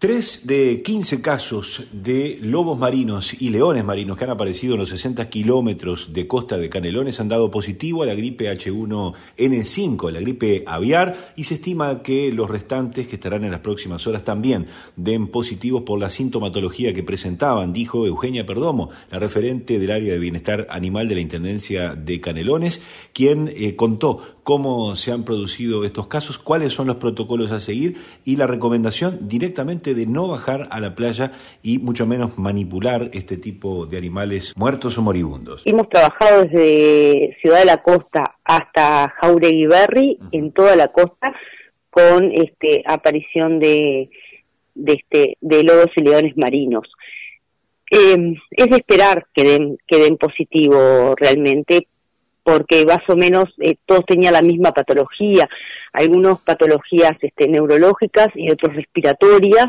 3 de 15 casos de lobos marinos y leones marinos que han aparecido en los 60 kilómetros de costa de Canelones han dado positivo a la gripe H1N5, la gripe aviar, y se estima que los restantes, que estarán en las próximas horas, también den positivos por la sintomatología que presentaban, dijo Eugenia Perdomo, la referente del área de bienestar animal de la Intendencia de Canelones, quien contó cómo se han producido estos casos, cuáles son los protocolos a seguir y la recomendación directamente de no bajar a la playa y mucho menos manipular este tipo de animales muertos o moribundos. Hemos trabajado desde Ciudad de la Costa hasta Jauregui Berry, en toda la costa, con aparición de lobos y leones marinos. Es de esperar que den positivo realmente, porque más o menos todos tenían la misma patología, algunos patologías neurológicas y otros respiratorias,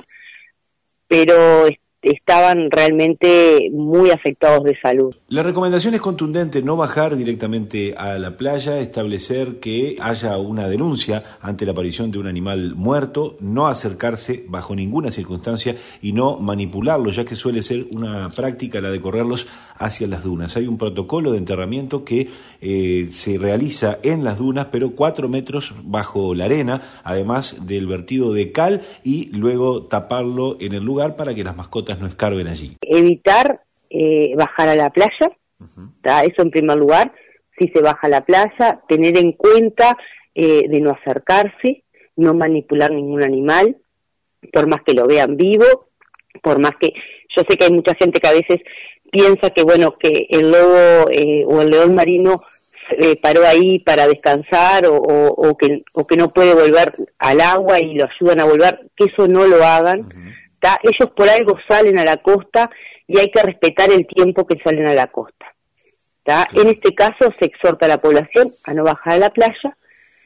pero estaban realmente muy afectados de salud. La recomendación es contundente: no bajar directamente a la playa, establecer que haya una denuncia ante la aparición de un animal muerto, no acercarse bajo ninguna circunstancia y no manipularlo, ya que suele ser una práctica la de correrlos hacia las dunas. Hay un protocolo de enterramiento que se realiza en las dunas, pero 4 metros bajo la arena, además del vertido de cal, y luego taparlo en el lugar para que las mascotas no escarben allí. Evitar bajar a la playa, eso en primer lugar. Si se baja a la playa, tener en cuenta de no acercarse, no manipular ningún animal, por más que lo vean vivo, por más que... Yo sé que hay mucha gente que a veces piensa que que el lobo o el león marino paró ahí para descansar o que no puede volver al agua y lo ayudan a volver, que eso no lo hagan. Ellos por algo salen a la costa y hay que respetar el tiempo que salen a la costa. En este caso se exhorta a la población a no bajar a la playa,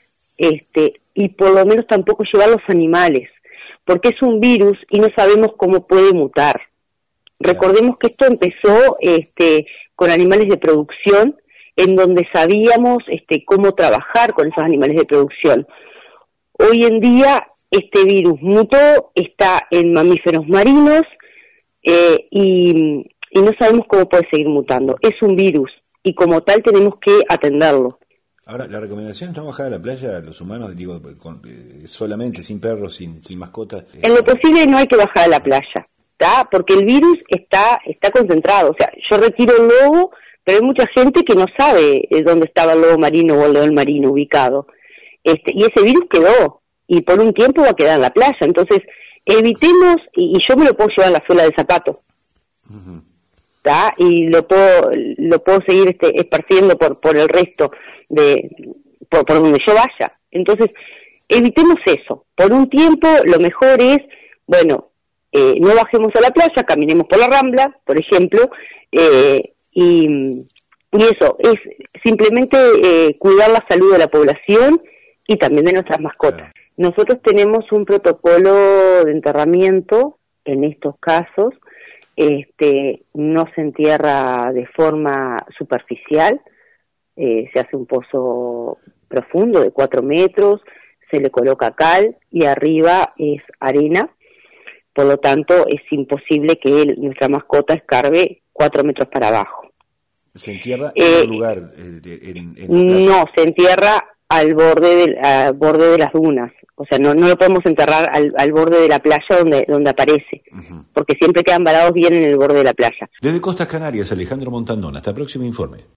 y por lo menos tampoco llevar los animales, porque es un virus y no sabemos cómo puede mutar. Recordemos que esto empezó con animales de producción, en donde sabíamos cómo trabajar con esos animales de producción. Hoy en día este virus mutó, está en mamíferos marinos y no sabemos cómo puede seguir mutando. Es un virus y como tal tenemos que atenderlo. Ahora, la recomendación es no bajar a la playa, los humanos, solamente, sin perros, sin mascotas. En lo posible no hay que bajar a la playa, porque el virus está concentrado. O sea, yo retiro el lobo, pero hay mucha gente que no sabe dónde estaba el lobo marino o el león marino ubicado. Y ese virus quedó, y por un tiempo va a quedar en la playa. Entonces, evitemos, y yo me lo puedo llevar en la suela del zapato, y lo puedo seguir esparciendo por el resto, por donde yo vaya. Entonces, evitemos eso. Por un tiempo, lo mejor es, no bajemos a la playa, caminemos por la Rambla, por ejemplo, y eso, es simplemente cuidar la salud de la población y también de nuestras mascotas. Nosotros tenemos un protocolo de enterramiento en estos casos. No se entierra de forma superficial, se hace un pozo profundo de 4 metros, se le coloca cal y arriba es arena, por lo tanto es imposible que nuestra mascota escarbe 4 metros para abajo. ¿Se entierra en un lugar? No, se entierra al borde de las dunas. O sea, no lo podemos enterrar al borde de la playa donde aparece, porque siempre quedan varados bien en el borde de la playa. Desde Costas Canarias, Alejandro Montandón. Hasta el próximo informe.